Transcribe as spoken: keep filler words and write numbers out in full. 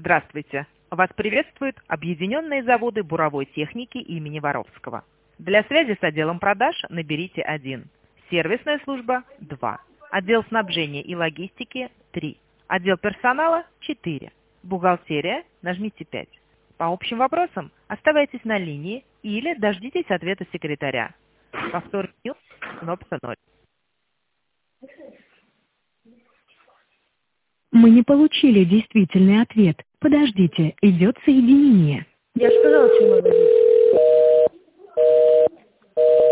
Здравствуйте! Вас приветствуют Объединенные заводы буровой техники имени Воровского. Для связи с отделом продаж наберите один. Сервисная служба – два. Отдел снабжения и логистики – три. Отдел персонала – четыре. Бухгалтерия – нажмите пять. По общим вопросам оставайтесь на линии или дождитесь ответа секретаря. Повтор – кнопка ноль. Мы не получили действительный ответ. Подождите, идет соединение. Я же сказала, что надо.